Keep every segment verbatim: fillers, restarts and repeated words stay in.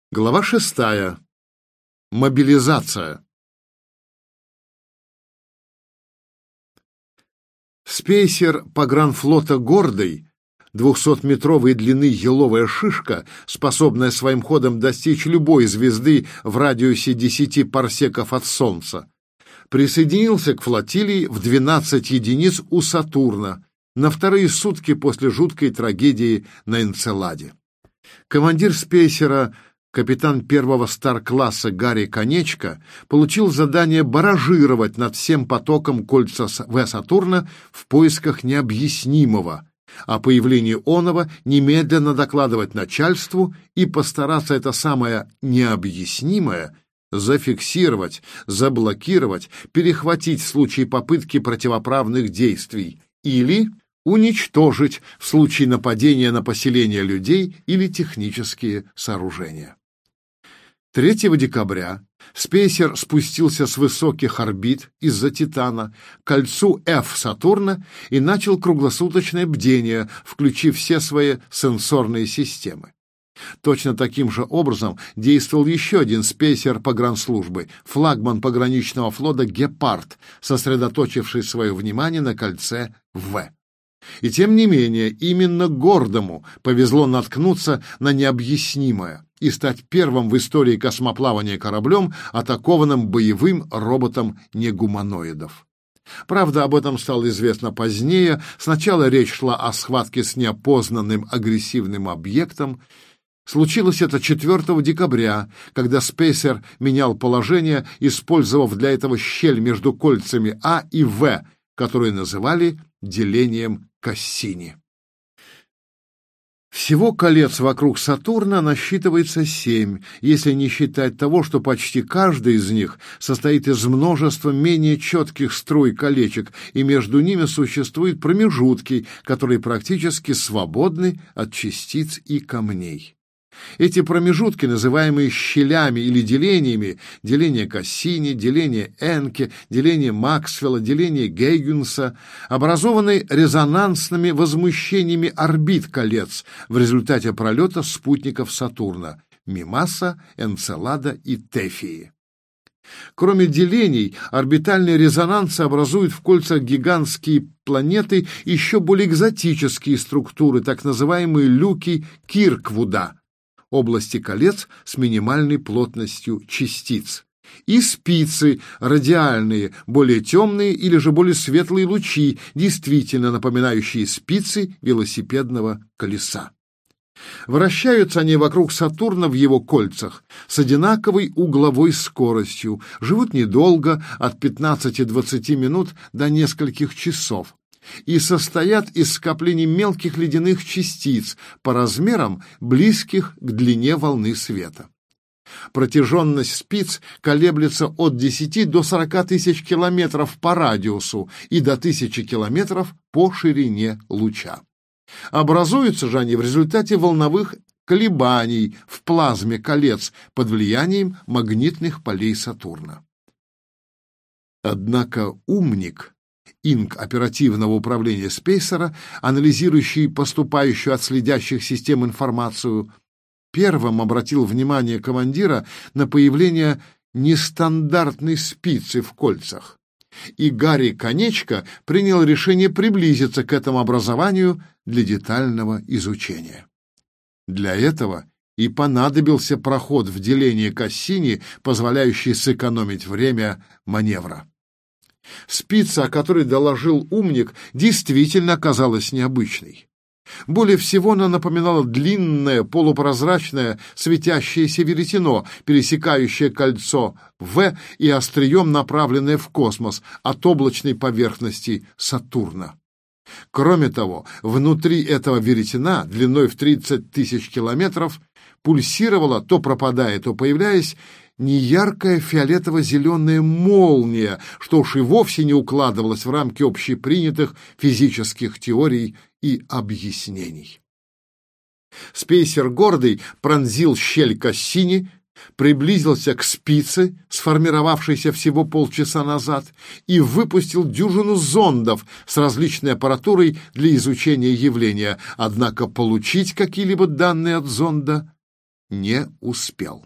Глава шестая. Мобилизация. Спейсер погранфлота «Гордый», двухсотметровой длины еловая шишка, способная своим ходом достичь любой звезды в радиусе десяти парсеков от Солнца, присоединился к флотилии в двенадцать единиц у Сатурна на вторые сутки после жуткой трагедии на Энцеладе. Командир спейсера, капитан первого стар-класса Гарри Конечко, получил задание баражировать над всем потоком кольца В Сатурна в поисках необъяснимого, а по появлении оного немедленно докладывать начальству и постараться это самое необъяснимое зафиксировать, заблокировать, перехватить в случае попытки противоправных действий или уничтожить в случае нападения на поселение людей или технические сооружения. третьего декабря спейсер спустился с высоких орбит из-за Титана к кольцу F Сатурна и начал круглосуточное бдение, включив все свои сенсорные системы. Точно таким же образом действовал еще один спейсер погранслужбы, флагман пограничного флота «Гепард», сосредоточивший свое внимание на кольце В. И тем не менее, именно Гордому повезло наткнуться на необъяснимое и стать первым в истории космоплавания кораблем, атакованным боевым роботом негуманоидов. Правда, об этом стало известно позднее. Сначала речь шла о схватке с неопознанным агрессивным объектом. Случилось это четвёртого декабря, когда спейсер менял положение, использовав для этого щель между кольцами А и В, которую называли делением Кассини. Всего колец вокруг Сатурна насчитывается семь, если не считать того, что почти каждый из них состоит из множества менее четких струй колечек, и между ними существуют промежутки, которые практически свободны от частиц и камней. Эти промежутки, называемые щелями или делениями, деление Кассини, деление Энке, деление Максвелла, деление Гейгенса, образованы резонансными возмущениями орбит колец в результате пролета спутников Сатурна — Мимаса, Энцелада и Тефии. Кроме делений, орбитальные резонансы образуют в кольцах гигантские планеты еще более экзотические структуры, так называемые люки Кирквуда, области колец с минимальной плотностью частиц, и спицы, радиальные, более темные или же более светлые лучи, действительно напоминающие спицы велосипедного колеса. Вращаются они вокруг Сатурна в его кольцах с одинаковой угловой скоростью, живут недолго, от пятнадцати-двадцати минут до нескольких часов, и состоят из скоплений мелких ледяных частиц по размерам, близких к длине волны света. Протяженность спиц колеблется от десяти до сорока тысяч километров по радиусу и до тысячи километров по ширине луча. Образуются же они в результате волновых колебаний в плазме колец под влиянием магнитных полей Сатурна. Однако умник, инк оперативного управления спейсера, анализирующий поступающую от следящих систем информацию, первым обратил внимание командира на появление нестандартной спицы в кольцах, и Гарри Конечко принял решение приблизиться к этому образованию для детального изучения. Для этого и понадобился проход в деление Кассини, позволяющий сэкономить время маневра. Спица, о которой доложил умник, действительно оказалась необычной. Более всего она напоминала длинное, полупрозрачное, светящееся веретено, пересекающее кольцо В и острием направленное в космос от облачной поверхности Сатурна. Кроме того, внутри этого веретена, длиной в тридцать тысяч километров, пульсировала, то пропадая, то появляясь, неяркая фиолетово-зеленая молния, что уж и вовсе не укладывалась в рамки общепринятых физических теорий и объяснений. Спейсер «Гордый» пронзил щель Кассини, приблизился к спице, сформировавшейся всего полчаса назад, и выпустил дюжину зондов с различной аппаратурой для изучения явления, однако получить какие-либо данные от зонда не успел.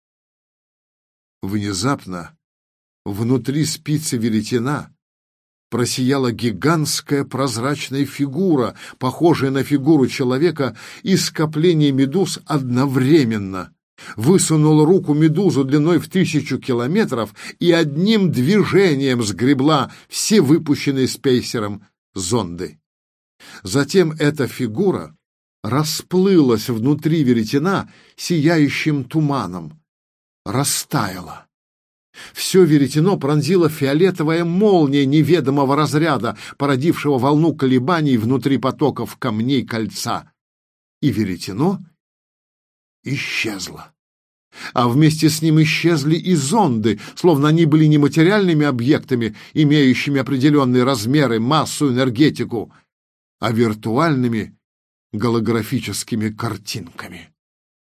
Внезапно внутри спицы веретена просияла гигантская прозрачная фигура, похожая на фигуру человека, и скопление медуз одновременно высунула руку медузу длиной в тысячу километров и одним движением сгребла все выпущенные спейсером зонды. Затем эта фигура расплылась внутри веретена сияющим туманом, растаяла. Все веретено пронзила фиолетовая молния неведомого разряда, породившего волну колебаний внутри потоков камней кольца. И веретено исчезло. А вместе с ним исчезли и зонды, словно они были не материальными объектами, имеющими определенные размеры, массу, энергетику, а виртуальными голографическими картинками.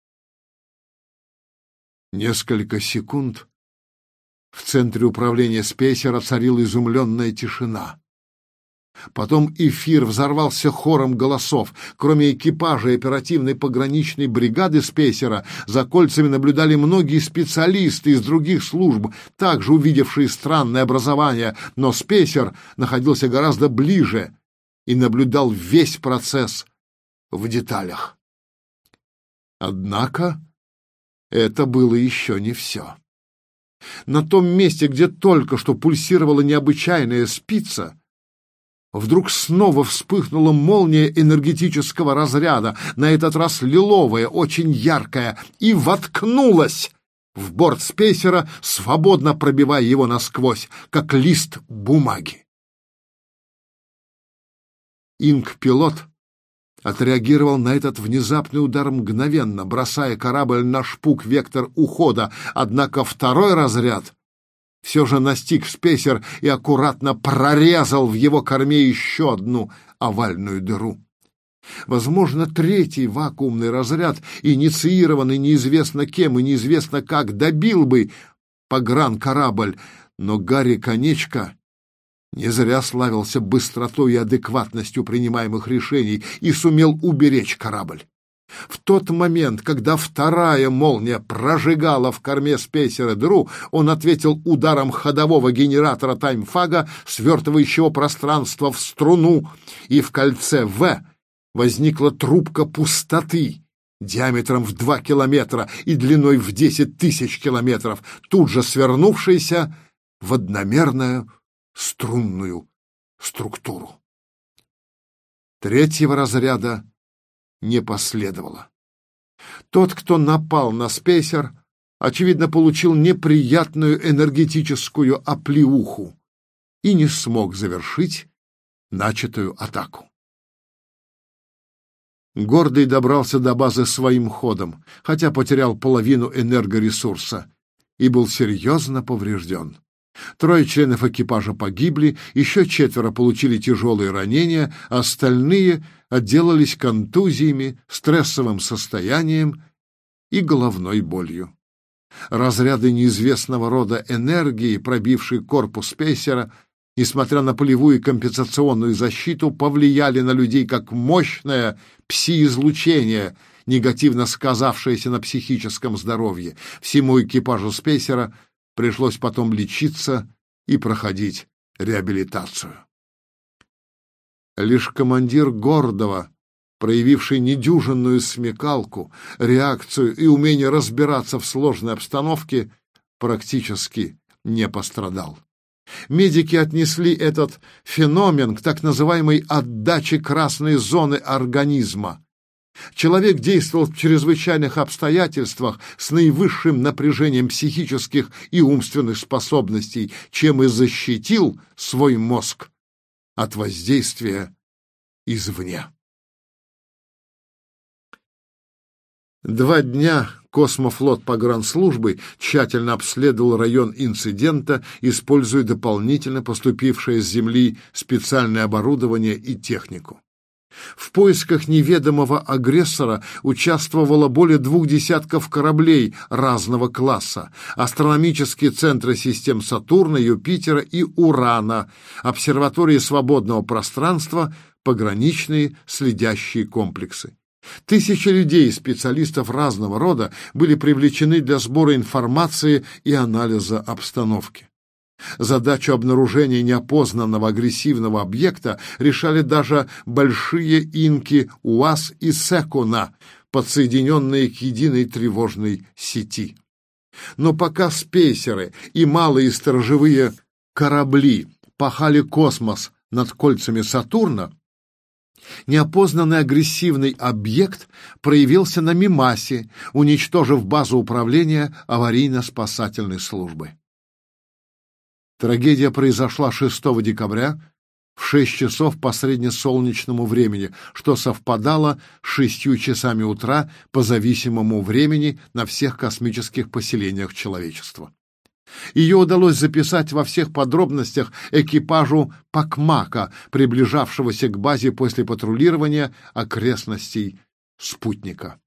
Несколько секунд в центре управления спейсера царила изумленная тишина. Потом эфир взорвался хором голосов. Кроме экипажа и оперативной пограничной бригады спейсера, за кольцами наблюдали многие специалисты из других служб, также увидевшие странное образование, но спейсер находился гораздо ближе и наблюдал весь процесс в деталях. Однако это было еще не все. На том месте, где только что пульсировала необычайная спица, вдруг снова вспыхнула молния энергетического разряда, на этот раз лиловая, очень яркая, и воткнулась в борт спейсера, свободно пробивая его насквозь, как лист бумаги. Инк-пилот отреагировал на этот внезапный удар мгновенно, бросая корабль на шпук-вектор ухода, однако второй разряд все же настиг спейсер и аккуратно прорезал в его корме еще одну овальную дыру. Возможно, третий вакуумный разряд, инициированный неизвестно кем и неизвестно как, добил бы погранкорабль, но Гарри Конечко не зря славился быстротой и адекватностью принимаемых решений и сумел уберечь корабль. В тот момент, когда вторая молния прожигала в корме спейсера дыру, он ответил ударом ходового генератора таймфага, свертывающего пространство в струну, и в кольце В возникла трубка пустоты диаметром в два километра и длиной в десять тысяч километров, тут же свернувшаяся в одномерную струнную структуру. Третьего разряда не последовало. Тот, кто напал на спейсер, очевидно, получил неприятную энергетическую оплеуху и не смог завершить начатую атаку. Гордый добрался до базы своим ходом, хотя потерял половину энергоресурса и был серьезно поврежден. Трое членов экипажа погибли, еще четверо получили тяжелые ранения, остальные отделались контузиями, стрессовым состоянием и головной болью. Разряды неизвестного рода энергии, пробившие корпус спейсера, несмотря на полевую и компенсационную защиту, повлияли на людей как мощное пси-излучение, негативно сказавшееся на психическом здоровье. Всему экипажу спейсера пришлось потом лечиться и проходить реабилитацию. Лишь командир Гордова, проявивший недюжинную смекалку, реакцию и умение разбираться в сложной обстановке, практически не пострадал. Медики отнесли этот феномен к так называемой отдаче красной зоны организма. Человек действовал в чрезвычайных обстоятельствах с наивысшим напряжением психических и умственных способностей, чем и защитил свой мозг от воздействия извне. Два дня космофлот погранслужбы тщательно обследовал район инцидента, используя дополнительно поступившее с Земли специальное оборудование и технику. В поисках неведомого агрессора участвовало более двух десятков кораблей разного класса, астрономические центры систем Сатурна, Юпитера и Урана, обсерватории свободного пространства, пограничные следящие комплексы. Тысячи людей и специалистов разного рода были привлечены для сбора информации и анализа обстановки. Задачу обнаружения неопознанного агрессивного объекта решали даже большие инки УАЗ и Секуна, подсоединенные к единой тревожной сети. Но пока спейсеры и малые сторожевые корабли пахали космос над кольцами Сатурна, неопознанный агрессивный объект проявился на Мимасе, уничтожив базу управления аварийно-спасательной службы. Трагедия произошла шестого декабря в шесть часов по среднесолнечному времени, что совпадало с шестью часами утра по зависимому времени на всех космических поселениях человечества. Ее удалось записать во всех подробностях экипажу Пакмака, приближавшегося к базе после патрулирования окрестностей спутника.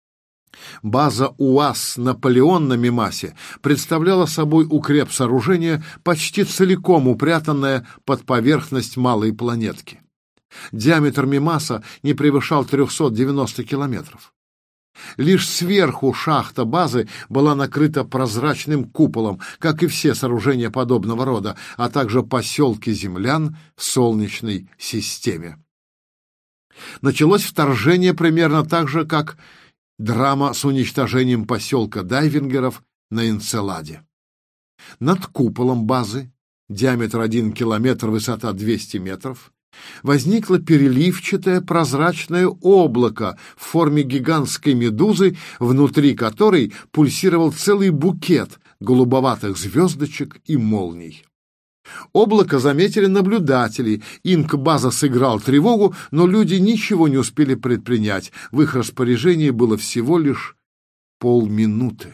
База УАЗ «Наполеон» на Мимасе представляла собой укрепсооружение, почти целиком упрятанное под поверхность малой планетки. Диаметр Мимаса не превышал трехсот девяноста километров. Лишь сверху шахта базы была накрыта прозрачным куполом, как и все сооружения подобного рода, а также поселки землян в Солнечной системе. Началось вторжение примерно так же, как драма с уничтожением поселка дайвингеров на Энцеладе. Над куполом базы, диаметр один километр, высота двести метров, возникло переливчатое прозрачное облако в форме гигантской медузы, внутри которой пульсировал целый букет голубоватых звездочек и молний. Облако заметили наблюдатели, инк-база сыграл тревогу, но люди ничего не успели предпринять, в их распоряжении было всего лишь полминуты.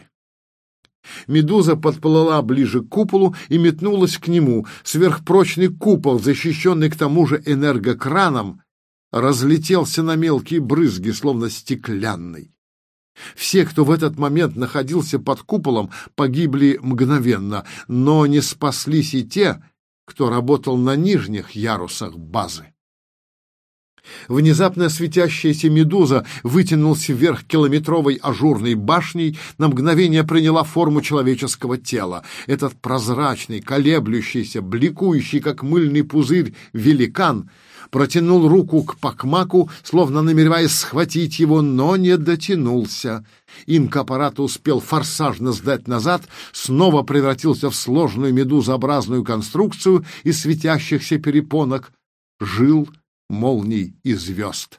Медуза подплыла ближе к куполу и метнулась к нему. Сверхпрочный купол, защищенный к тому же энергокраном, разлетелся на мелкие брызги, словно стеклянный. Все, кто в этот момент находился под куполом, погибли мгновенно, но не спаслись и те, кто работал на нижних ярусах базы. Внезапно светящаяся медуза вытянулась вверх километровой ажурной башней, на мгновение приняла форму человеческого тела. Этот прозрачный, колеблющийся, бликующий, как мыльный пузырь, великан протянул руку к Пакмаку, словно намереваясь схватить его, но не дотянулся. Инк-аппарат успел форсажно сдать назад, снова превратился в сложную медузообразную конструкцию из светящихся перепонок, жил, молний и звезд.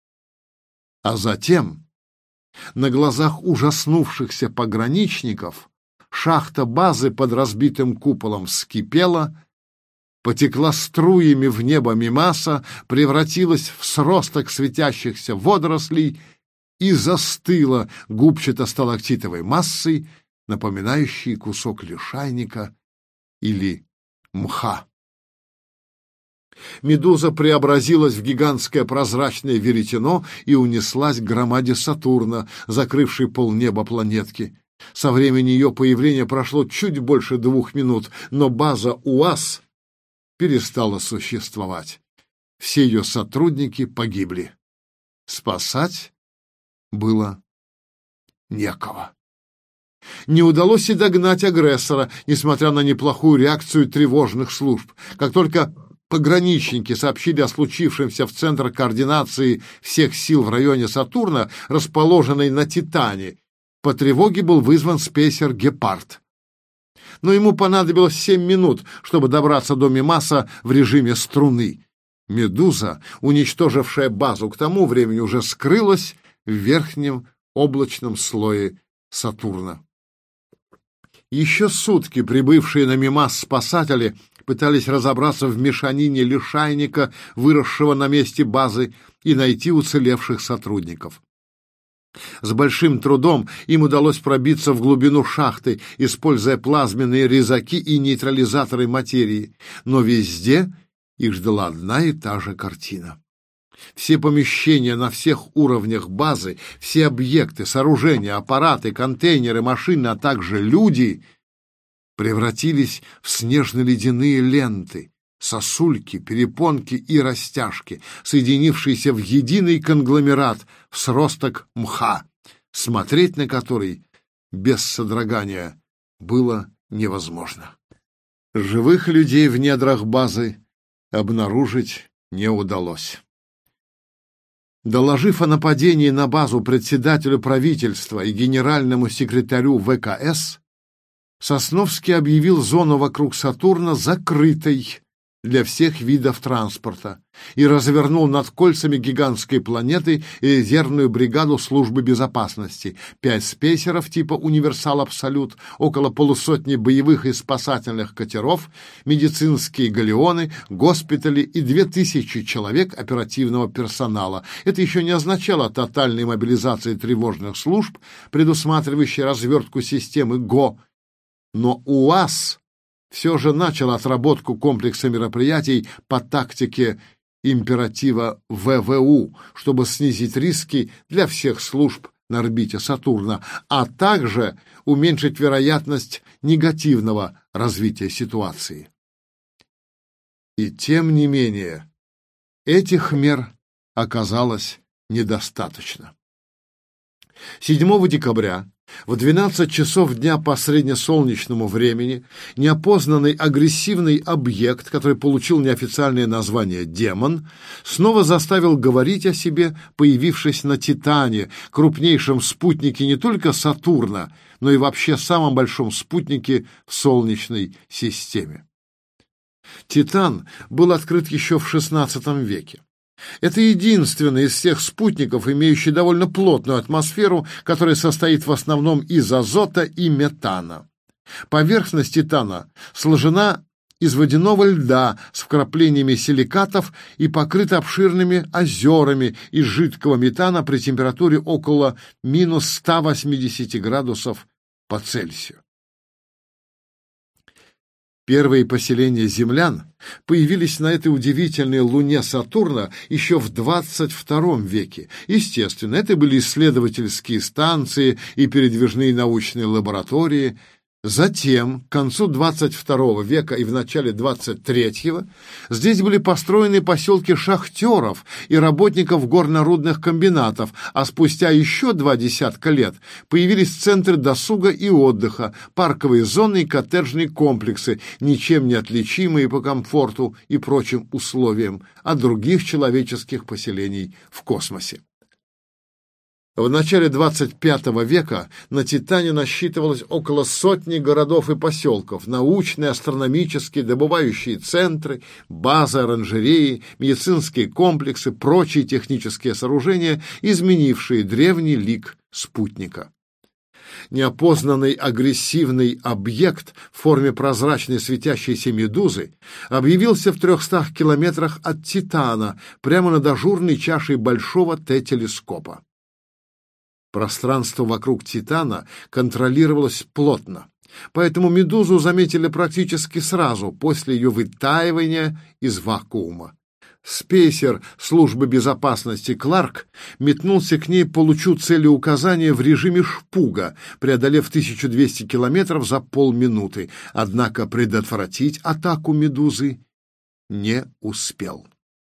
А затем, на глазах ужаснувшихся пограничников, шахта базы под разбитым куполом вскипела, потекла струями в небо Мимаса, превратилась в сросток светящихся водорослей и застыла губчато-сталактитовой массой, напоминающей кусок лишайника или мха. Медуза преобразилась в гигантское прозрачное веретено и унеслась к громаде Сатурна, закрывшей полнеба планетки. Со времени ее появления прошло чуть больше двух минут, но база УАЗ перестала существовать. Все ее сотрудники погибли. Спасать было некого. Не удалось и догнать агрессора, несмотря на неплохую реакцию тревожных служб. Как только пограничники сообщили о случившемся в Центр координации всех сил в районе Сатурна, расположенной на Титане, по тревоге был вызван спейсер «Гепард». Но ему понадобилось семь минут, чтобы добраться до Мимаса в режиме струны. Медуза, уничтожившая базу, к тому времени уже скрылась в верхнем облачном слое Сатурна. Еще сутки прибывшие на Мимас спасатели пытались разобраться в мешанине лишайника, выросшего на месте базы, и найти уцелевших сотрудников. С большим трудом им удалось пробиться в глубину шахты, используя плазменные резаки и нейтрализаторы материи, но везде их ждала одна и та же картина. Все помещения на всех уровнях базы, все объекты, сооружения, аппараты, контейнеры, машины, а также люди превратились в снежно-ледяные ленты, сосульки, перепонки и растяжки, соединившиеся в единый конгломерат, в сросток мха, смотреть на который без содрогания было невозможно. Живых людей в недрах базы обнаружить не удалось. Доложив о нападении на базу председателю правительства и генеральному секретарю вэ ка эс, Сосновский объявил зону вокруг Сатурна закрытой для всех видов транспорта и развернул над кольцами гигантской планеты резервную бригаду службы безопасности, пять спейсеров типа «Универсал Абсолют», около полусотни боевых и спасательных катеров, медицинские галеоны, госпитали и две тысячи человек оперативного персонала. Это еще не означало тотальной мобилизации тревожных служб, предусматривающей развертку системы ГО, но УАЗ все же начал отработку комплекса мероприятий по тактике императива вэ вэ у, чтобы снизить риски для всех служб на орбите Сатурна, а также уменьшить вероятность негативного развития ситуации. И тем не менее, этих мер оказалось недостаточно. седьмого декабря в двенадцать часов дня по среднесолнечному времени неопознанный агрессивный объект, который получил неофициальное название «Демон», снова заставил говорить о себе, появившись на Титане, крупнейшем спутнике не только Сатурна, но и вообще самом большом спутнике в Солнечной системе. Титан был открыт еще в шестнадцатом веке. Это единственный из всех спутников, имеющий довольно плотную атмосферу, которая состоит в основном из азота и метана. Поверхность Титана сложена из водяного льда с вкраплениями силикатов и покрыта обширными озерами из жидкого метана при температуре около минус ста восьмидесяти градусов по Цельсию. Первые поселения землян появились на этой удивительной луне Сатурна еще в двадцать втором веке. Естественно, это были исследовательские станции и передвижные научные лаборатории. Затем, к концу двадцать второго века и в начале двадцать третьего, здесь были построены поселки шахтеров и работников горно-рудных комбинатов, а спустя еще два десятка лет появились центры досуга и отдыха, парковые зоны и коттеджные комплексы, ничем не отличимые по комфорту и прочим условиям от других человеческих поселений в космосе. В начале двадцать пятого века на Титане насчитывалось около сотни городов и поселков, научные, астрономические, добывающие центры, базы, оранжереи, медицинские комплексы, прочие технические сооружения, изменившие древний лик спутника. Неопознанный агрессивный объект в форме прозрачной светящейся медузы объявился в трехстах километрах от Титана, прямо над ажурной чашей большого Т-телескопа. Пространство вокруг Титана контролировалось плотно, поэтому медузу заметили практически сразу после ее вытаивания из вакуума. Спейсер службы безопасности Кларк метнулся к ней, получу целеуказания в режиме шпуга, преодолев тысячу двести километров за полминуты, однако предотвратить атаку медузы не успел.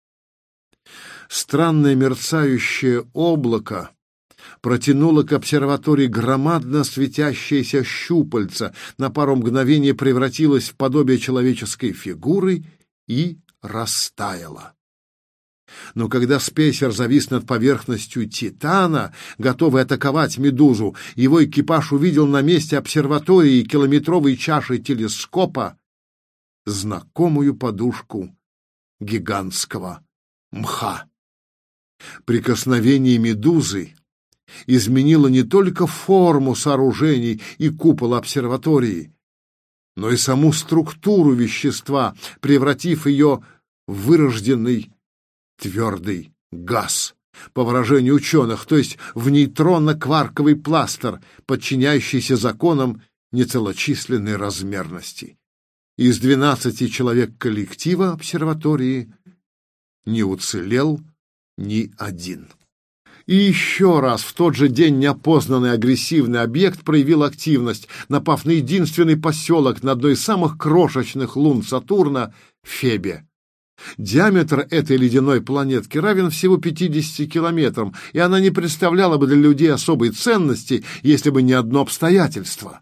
Странное мерцающее облако протянуло к обсерватории громадно светящееся щупальце, на пару мгновений превратилось в подобие человеческой фигуры и растаяло. Но когда спейсер завис над поверхностью Титана, готовый атаковать медузу, его экипаж увидел на месте обсерватории километровой чаши телескопа знакомую подушку гигантского мха. Прикосновение медузы изменило не только форму сооружений и купол обсерватории, но и саму структуру вещества, превратив ее в вырожденный твердый газ, по выражению ученых, то есть в нейтронно-кварковый пластер, подчиняющийся законам нецелочисленной размерности. Из двенадцати человек коллектива обсерватории не уцелел ни один. И еще раз в тот же день неопознанный агрессивный объект проявил активность, напав на единственный поселок на одной из самых крошечных лун Сатурна — Фебе. Диаметр этой ледяной планетки равен всего пятидесяти километрам, и она не представляла бы для людей особой ценности, если бы не одно обстоятельство.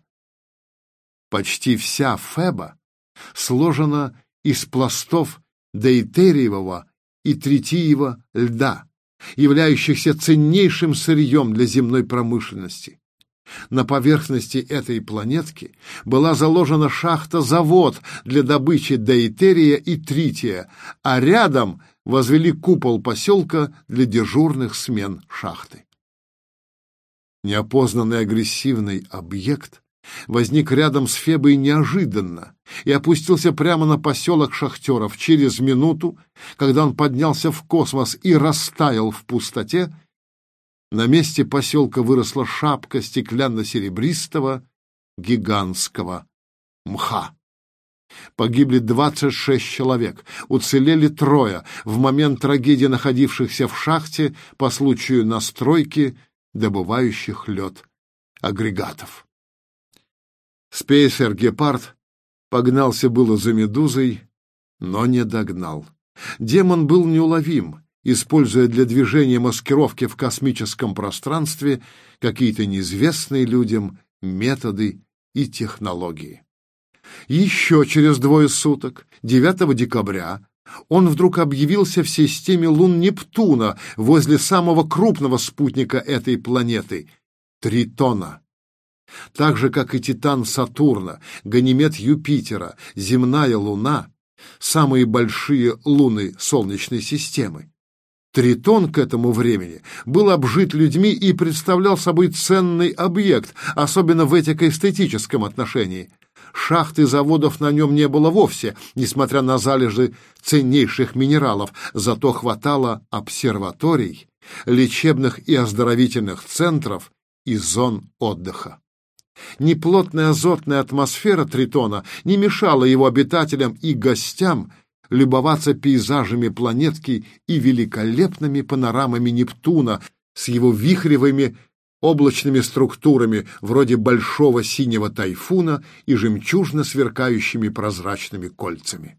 Почти вся Феба сложена из пластов дейтериевого и тритиевого льда, являющихся ценнейшим сырьем для земной промышленности. На поверхности этой планетки была заложена шахта-завод для добычи дейтерия и трития, а рядом возвели купол поселка для дежурных смен шахты. Неопознанный агрессивный объект возник рядом с Фебой неожиданно и опустился прямо на поселок шахтеров. Через минуту, когда он поднялся в космос и растаял в пустоте, на месте поселка выросла шапка стеклянно-серебристого гигантского мха. Погибли двадцать шесть человек, уцелели трое, в момент трагедии находившихся в шахте по случаю настройки добывающих лед агрегатов. Спейсер «Гепард» погнался было за «Медузой», но не догнал. Демон был неуловим, используя для движения маскировки в космическом пространстве какие-то неизвестные людям методы и технологии. Еще через двое суток, девятого декабря, он вдруг объявился в системе лун Нептуна возле самого крупного спутника этой планеты — Тритона. Так же, как и Титан Сатурна, Ганимед Юпитера, земная Луна — самые большие луны Солнечной системы. Тритон к этому времени был обжит людьми и представлял собой ценный объект, особенно в этико-эстетическом отношении. Шахт и заводов на нем не было вовсе, несмотря на залежи ценнейших минералов, зато хватало обсерваторий, лечебных и оздоровительных центров и зон отдыха. Неплотная азотная атмосфера Тритона не мешала его обитателям и гостям любоваться пейзажами планетки и великолепными панорамами Нептуна с его вихревыми облачными структурами вроде большого синего тайфуна и жемчужно сверкающими прозрачными кольцами.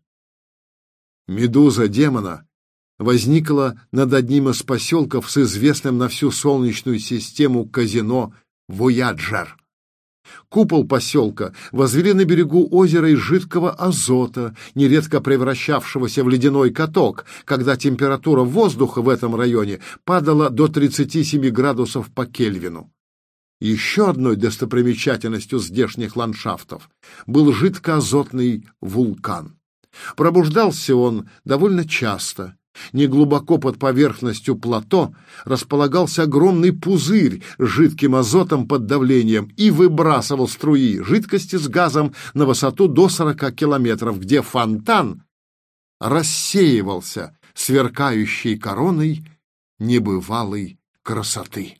Медуза демона возникла над одним из поселков с известным на всю Солнечную систему казино «Вояджер». Купол поселка возвели на берегу озера из жидкого азота, нередко превращавшегося в ледяной каток, когда температура воздуха в этом районе падала до тридцати семи градусов по Кельвину. Еще одной достопримечательностью здешних ландшафтов был жидкоазотный вулкан. Пробуждался он довольно часто. Неглубоко под поверхностью плато располагался огромный пузырь с жидким азотом под давлением и выбрасывал струи жидкости с газом на высоту до сорока километров, где фонтан рассеивался сверкающей короной небывалой красоты.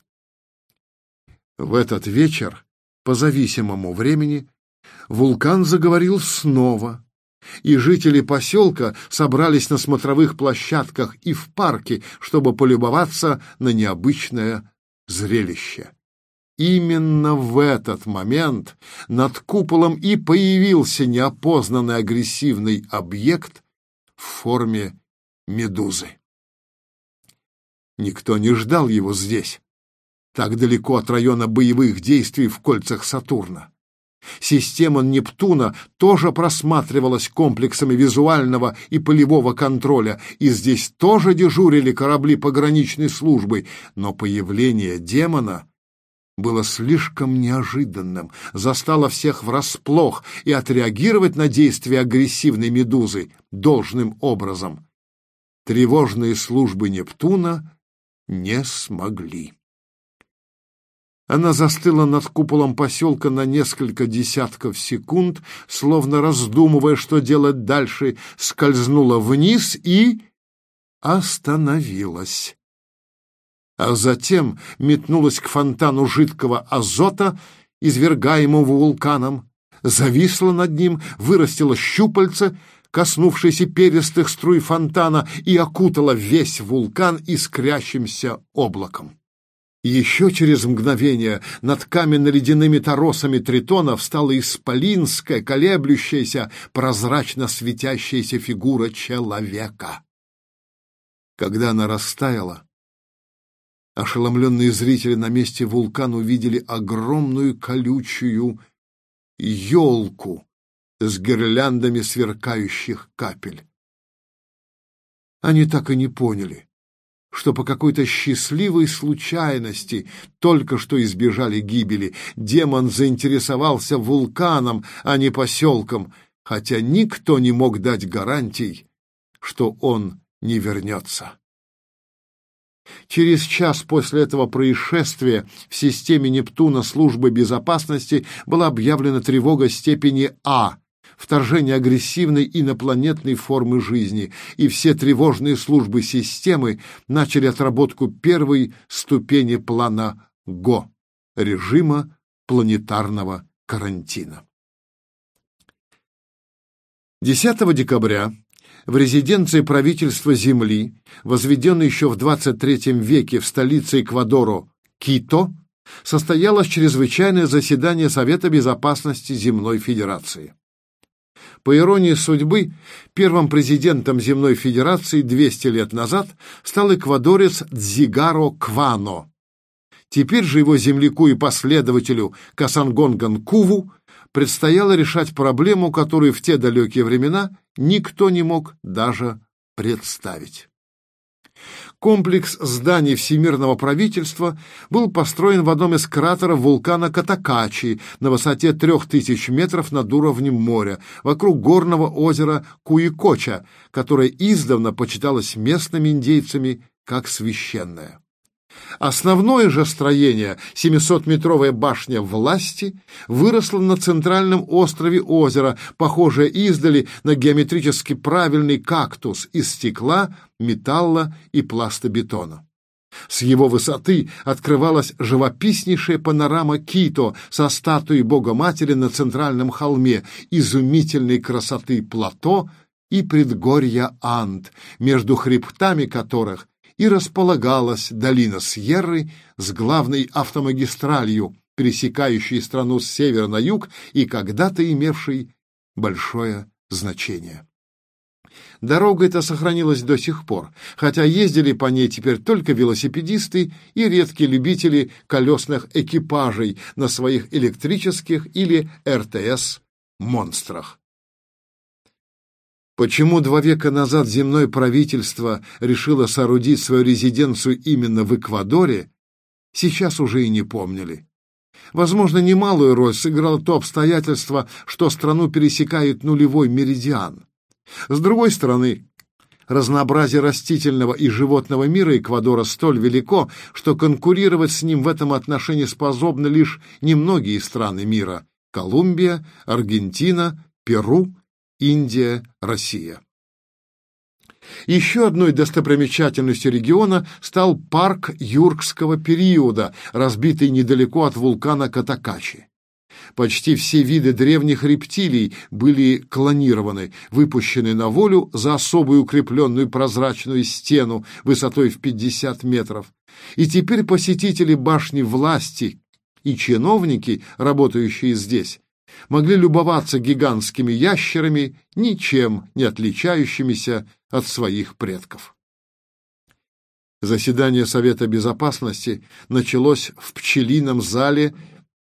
В этот вечер, по зависимому времени, вулкан заговорил снова, и жители поселка собрались на смотровых площадках и в парке, чтобы полюбоваться на необычное зрелище. Именно в этот момент над куполом и появился неопознанный агрессивный объект в форме медузы. Никто не ждал его здесь, так далеко от района боевых действий в кольцах Сатурна. Система Нептуна тоже просматривалась комплексами визуального и полевого контроля, и здесь тоже дежурили корабли пограничной службы, но появление демона было слишком неожиданным, застало всех врасплох, и отреагировать на действия агрессивной медузы должным образом тревожные службы Нептуна не смогли. Она застыла над куполом поселка на несколько десятков секунд, словно раздумывая, что делать дальше, скользнула вниз и остановилась. А затем метнулась к фонтану жидкого азота, извергаемого вулканом, зависла над ним, вырастила щупальца, коснувшись перистых струй фонтана, и окутала весь вулкан искрящимся облаком. Еще через мгновение над каменно-ледяными торосами Тритона встала исполинская, колеблющаяся, прозрачно светящаяся фигура человека. Когда она растаяла, ошеломленные зрители на месте вулкана увидели огромную колючую елку с гирляндами сверкающих капель. Они так и не поняли, что по какой-то счастливой случайности только что избежали гибели. Демон заинтересовался вулканом, а не поселком, хотя никто не мог дать гарантий, что он не вернется. Через час после этого происшествия в системе Нептуна службы безопасности была объявлена тревога степени А, вторжение агрессивной инопланетной формы жизни, и все тревожные службы системы начали отработку первой ступени плана ГО — режима планетарного карантина. десятого декабря в резиденции правительства Земли, возведенной еще в двадцать третьем веке в столице Эквадора Кито, состоялось чрезвычайное заседание Совета Безопасности Земной Федерации. По иронии судьбы, первым президентом Земной Федерации двести лет назад стал эквадорец Дзигаро Квано. Теперь же его земляку и последователю Касангонган Куву предстояло решать проблему, которую в те далекие времена никто не мог даже представить. Комплекс зданий Всемирного правительства был построен в одном из кратеров вулкана Котакачи на высоте трех тысяч метров над уровнем моря, вокруг горного озера Куикоча, которое издавна почиталось местными индейцами как священное. Основное же строение, семисотметровая башня власти, выросло на центральном острове озера, похожее издали на геометрически правильный кактус из стекла, металла и пластобетона. С его высоты открывалась живописнейшая панорама Кито со статуей Богоматери на центральном холме, изумительной красоты плато и предгорья Анд, между хребтами которых и располагалась долина Сьерры с главной автомагистралью, пересекающей страну с севера на юг и когда-то имевшей большое значение. Дорога эта сохранилась до сих пор, хотя ездили по ней теперь только велосипедисты и редкие любители колесных экипажей на своих электрических или эр тэ эс-монстрах. Почему два века назад земное правительство решило соорудить свою резиденцию именно в Эквадоре, сейчас уже и не помнили. Возможно, немалую роль сыграло то обстоятельство, что страну пересекает нулевой меридиан. С другой стороны, разнообразие растительного и животного мира Эквадора столь велико, что конкурировать с ним в этом отношении способны лишь немногие страны мира – Колумбия, Аргентина, Перу, Индия, Россия. Еще одной достопримечательностью региона стал парк юркского периода, разбитый недалеко от вулкана Котакачи. Почти все виды древних рептилий были клонированы, выпущены на волю за особую укрепленную прозрачную стену высотой в пятьдесят метров. И теперь посетители башни власти и чиновники, работающие здесь, могли любоваться гигантскими ящерами, ничем не отличающимися от своих предков. Заседание Совета Безопасности началось в пчелином зале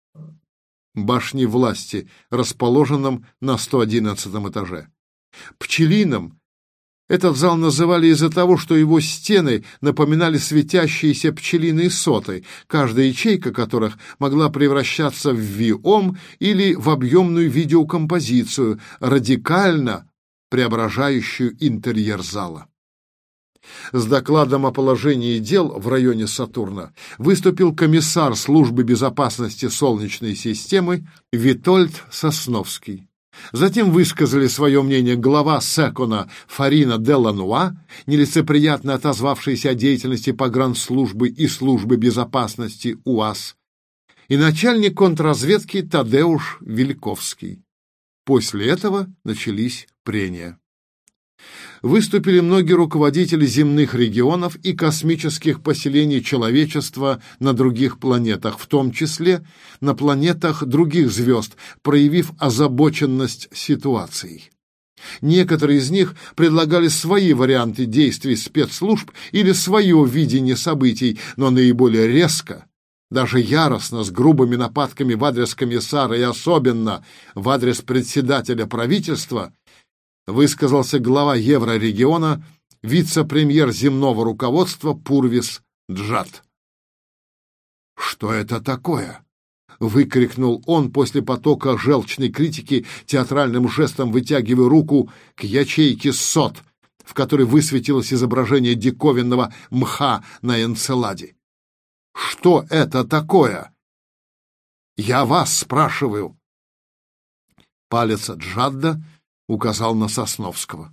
башни власти, расположенном на сто одиннадцатом этаже. Пчелином этот зал называли из-за того, что его стены напоминали светящиеся пчелиные соты, каждая ячейка которых могла превращаться в виом или в объемную видеокомпозицию, радикально преображающую интерьер зала. С докладом о положении дел в районе Сатурна выступил комиссар службы безопасности Солнечной системы Витольд Сосновский. Затем высказали свое мнение глава Секона Фарина де Лануа, нелицеприятно отозвавшийся о деятельности погранслужбы и службы безопасности УАЗ, и начальник контрразведки Тадеуш Вильковский. После этого начались прения. Выступили многие руководители земных регионов и космических поселений человечества на других планетах, в том числе на планетах других звезд, проявив озабоченность ситуацией. Некоторые из них предлагали свои варианты действий спецслужб или свое видение событий, но наиболее резко, даже яростно, с грубыми нападками в адрес комиссара и особенно в адрес председателя правительства, высказался глава Еврорегиона, вице-премьер земного руководства Пурвис Джат. «Что это такое?» — выкрикнул он после потока желчной критики, театральным жестом вытягивая руку к ячейке сот, в которой высветилось изображение диковинного мха на Энцеладе. «Что это такое? Я вас спрашиваю!» Палец Джадда указал на Сосновского.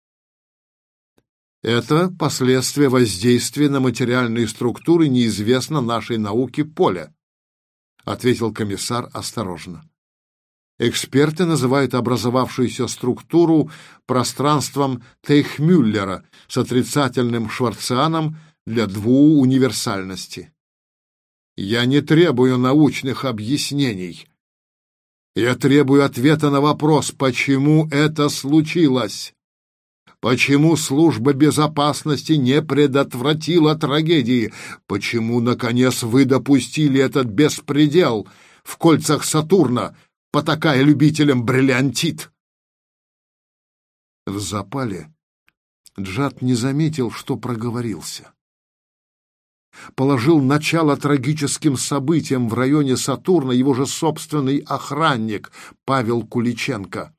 «Это последствия воздействия на материальные структуры неизвестно нашей науке поля», — ответил комиссар осторожно. «Эксперты называют образовавшуюся структуру пространством Тейхмюллера с отрицательным шварцианом для двууниверсальности. Я не требую научных объяснений. Я требую ответа на вопрос, почему это случилось. Почему служба безопасности не предотвратила трагедии? Почему, наконец, вы допустили этот беспредел в кольцах Сатурна, потакая любителям бриллиантит?» В запале Джад не заметил, что проговорился. Положил начало трагическим событиям в районе Сатурна его же собственный охранник Павел Куличенко.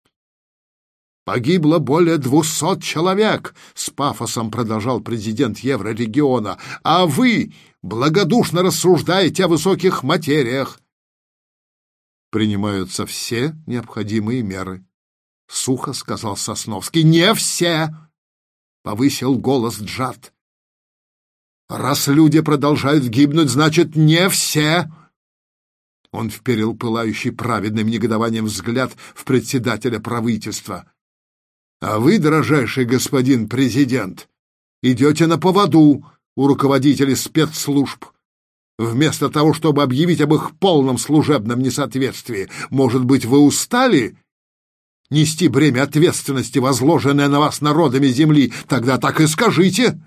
«Погибло более двухсот человек», — с пафосом продолжал президент Еврорегиона, «а вы благодушно рассуждаете о высоких материях». «Принимаются все необходимые меры», — сухо сказал Сосновский. «Не все», — повысил голос Джад. «Раз люди продолжают гибнуть, значит, не все!» Он вперил пылающий праведным негодованием взгляд в председателя правительства. «А вы, дорожайший господин президент, идете на поводу у руководителей спецслужб. Вместо того, чтобы объявить об их полном служебном несоответствии, может быть, вы устали нести бремя ответственности, возложенное на вас народами земли? Тогда так и скажите!»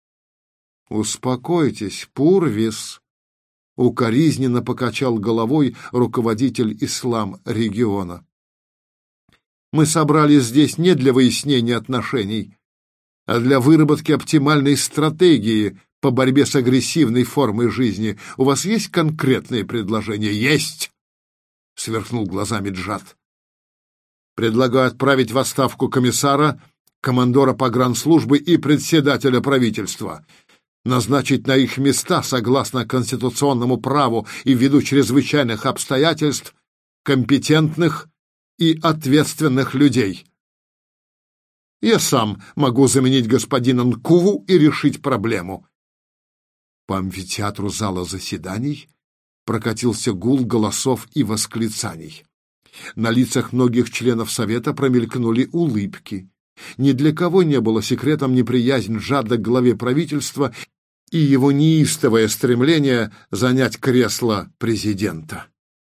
«Успокойтесь, Пурвис», — укоризненно покачал головой руководитель ислам-региона. «Мы собрались здесь не для выяснения отношений, а для выработки оптимальной стратегии по борьбе с агрессивной формой жизни. У вас есть конкретные предложения?» «Есть!» — сверкнул глазами Джад. «Предлагаю отправить в отставку комиссара, командора погранслужбы и председателя правительства. Назначить на их места, согласно конституционному праву и ввиду чрезвычайных обстоятельств, компетентных и ответственных людей. Я сам могу заменить господина Нкуву и решить проблему». По амфитеатру зала заседаний прокатился гул голосов и восклицаний. На лицах многих членов Совета промелькнули улыбки. Ни для кого не было секретом неприязнь Джада к главе правительства и его неистовое стремление занять кресло президента.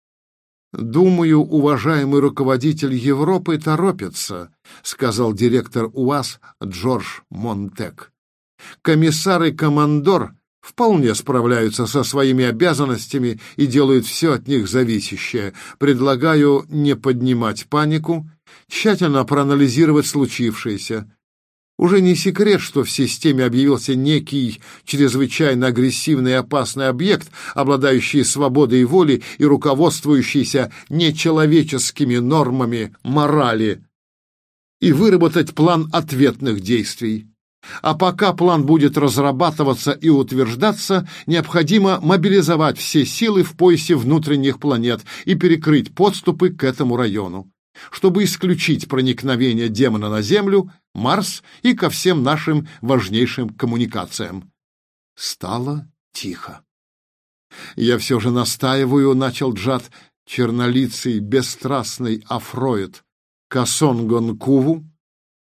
«Думаю, уважаемый руководитель Европы торопится», — сказал директор УАЗ Джордж Монтек. «Комиссар и командор вполне справляются со своими обязанностями и делают все от них зависящее. Предлагаю не поднимать панику, тщательно проанализировать случившееся. Уже не секрет, что в системе объявился некий чрезвычайно агрессивный и опасный объект, обладающий свободой воли и руководствующийся нечеловеческими нормами морали, и выработать план ответных действий. А пока план будет разрабатываться и утверждаться, необходимо мобилизовать все силы в поясе внутренних планет и перекрыть подступы к этому району, чтобы исключить проникновение демона на Землю, Марс и ко всем нашим важнейшим коммуникациям. Стало тихо. «Я все же настаиваю», — начал Джад, чернолицый, бесстрастный афроид Касонгон Куву,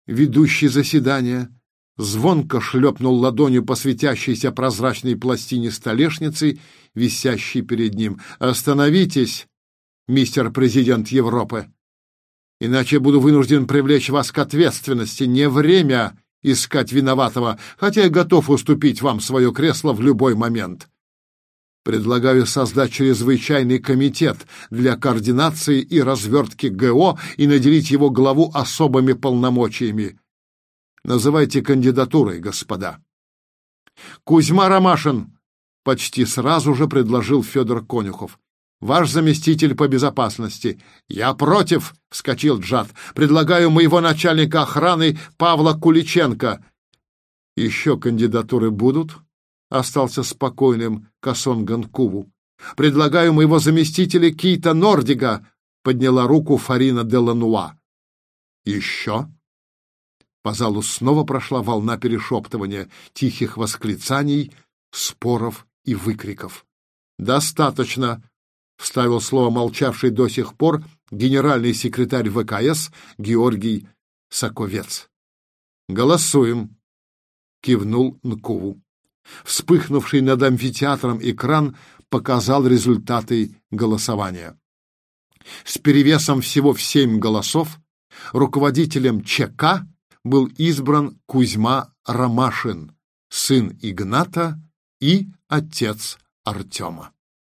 ведущий заседание, звонко шлепнул ладонью по светящейся прозрачной пластине столешницы, висящей перед ним. «Остановитесь, мистер президент Европы, иначе буду вынужден привлечь вас к ответственности. Не время искать виноватого, хотя я готов уступить вам свое кресло в любой момент. Предлагаю создать чрезвычайный комитет для координации и развертки ГО и наделить его главу особыми полномочиями. Называйте кандидатурой, господа». «Кузьма Ромашин», — почти сразу же предложил Федор Конюхов. «Ваш заместитель по безопасности». «Я против», — вскочил Джад. «Предлагаю моего начальника охраны Павла Куличенко». «Еще кандидатуры будут?» — остался спокойным Касонган Куву. «Предлагаю моего заместителя Кита Нордига», — подняла руку Фарина де Лануа. «Еще?» По залу снова прошла волна перешептывания, тихих восклицаний, споров и выкриков. «Достаточно», — вставил слово молчавший до сих пор генеральный секретарь ВКС Георгий Соковец. «Голосуем», — кивнул Нкуву. Вспыхнувший над амфитеатром экран показал результаты голосования. С перевесом всего в семь голосов руководителем ЧК был избран Кузьма Ромашин, сын Игната и отец Артема.